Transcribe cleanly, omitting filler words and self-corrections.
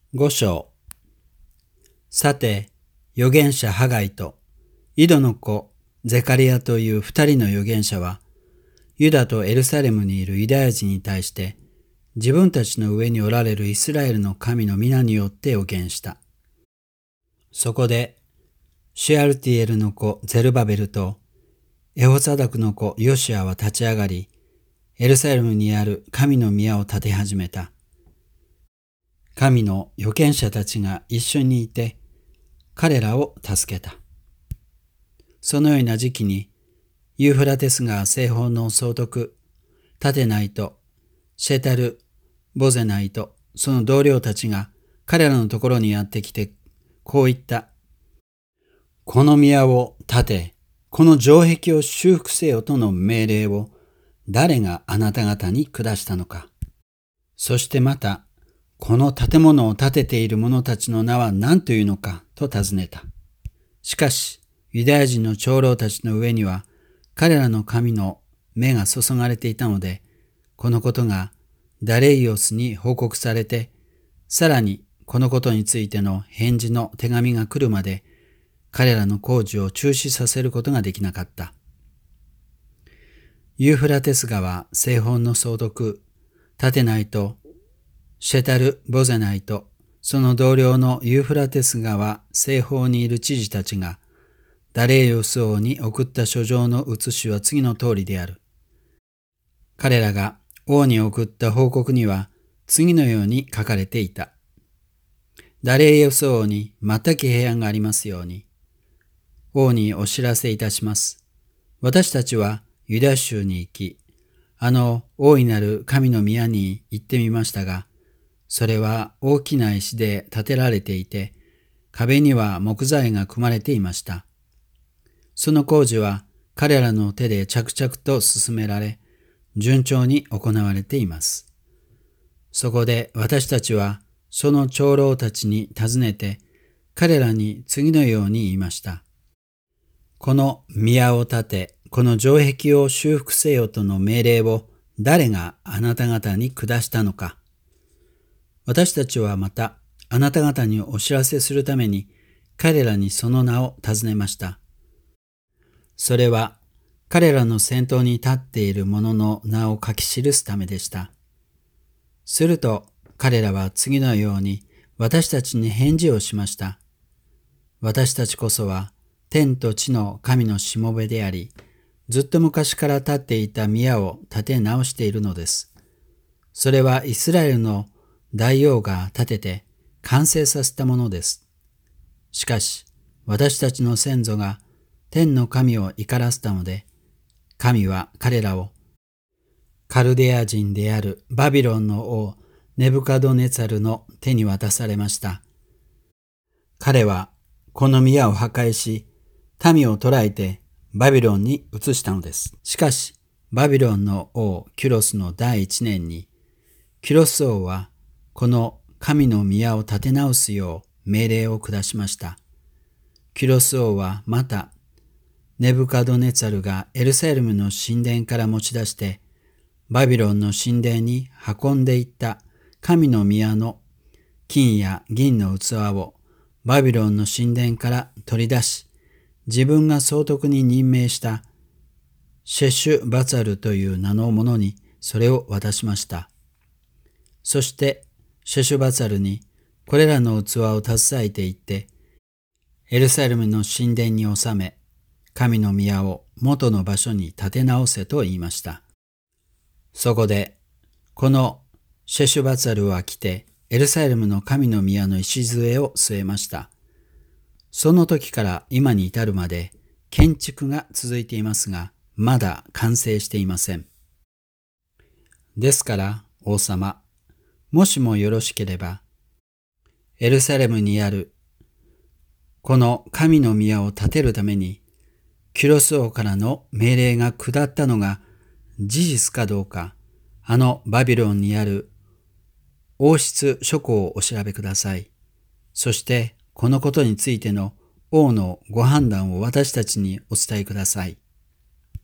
5章。さて、預言者ハガイとイドの子ゼカリアという2人の預言者は、ユダとエルサレムにいるユダヤ人に対して、自分たちの上におられるイスラエルの神の皆によって預言した。そこで、シュアルティエルの子ゼルバベルとエホサダクの子ヨシアは立ち上がり、エルサレムにある神の宮を建て始めた。神の預言者たちが一緒にいて、彼らを助けた。そのような時期に、ユーフラテス川西方の総督、タテナイとシェタル・ボゼナイとその同僚たちが彼らのところにやってきて、こう言った。この宮を建て、この城壁を修復せよとの命令を誰があなた方に下したのか。そしてまた、この建物を建てている者たちの名は何というのかと尋ねた。しかし、ユダヤ人の長老たちの上には、彼らの神の目が注がれていたので、このことがダレイオスに報告されて、さらにこのことについての返事の手紙が来るまで、彼らの工事を中止させることができなかった。ユーフラテス川西方の総督、タテナイとシェタル・ボゼナイとその同僚のユーフラテス川西方にいる知事たちがダレイオス王に送った書状の写しは次の通りである。彼らが王に送った報告には次のように書かれていた。ダレイオス王に全く平安がありますように。王にお知らせいたします。私たちはユダ州に行き、大いなる神の宮に行ってみましたが、それは大きな石で建てられていて、壁には木材が組まれていました。その工事は彼らの手で着々と進められ、順調に行われています。そこで私たちはその長老たちに尋ねて、彼らに次のように言いました。この宮を建て、この城壁を修復せよとの命令を誰があなた方に下したのか。私たちはまたあなた方にお知らせするために彼らにその名を尋ねました。それは彼らの先頭に立っている者の名を書き記すためでした。すると彼らは次のように私たちに返事をしました。私たちこそは天と地の神のしもべであり、ずっと昔から建っていた宮を建て直しているのです。それはイスラエルの大王が建てて完成させたものです。しかし、私たちの先祖が天の神を怒らせたので、神は彼らをカルデア人であるバビロンの王ネブカドネツァルの手に渡されました。彼はこの宮を破壊し、民を捕らえてバビロンに移したのです。しかし、バビロンの王キュロスの第1年に、キュロス王はこの神の宮を建て直すよう命令を下しました。キュロス王はまた、ネブカドネツァルがエルサレムの神殿から持ち出して、バビロンの神殿に運んでいった神の宮の金や銀の器をバビロンの神殿から取り出し、自分が総督に任命したシェシュバツァルという名の者にそれを渡しました。そしてシェシュバツァルにこれらの器を携えていって、エルサレムの神殿に収め、神の宮を元の場所に建て直せと言いました。そこで、このシェシュバツァルは来て、エルサレムの神の宮の礎を据えました。その時から今に至るまで建築が続いていますが、まだ完成していません。ですから、王様、もしもよろしければ、エルサレムにあるこの神の宮を建てるために、キュロス王からの命令が下ったのが事実かどうか、バビロンにある王室書庫をお調べください。そしてこのことについての王のご判断を私たちにお伝えください。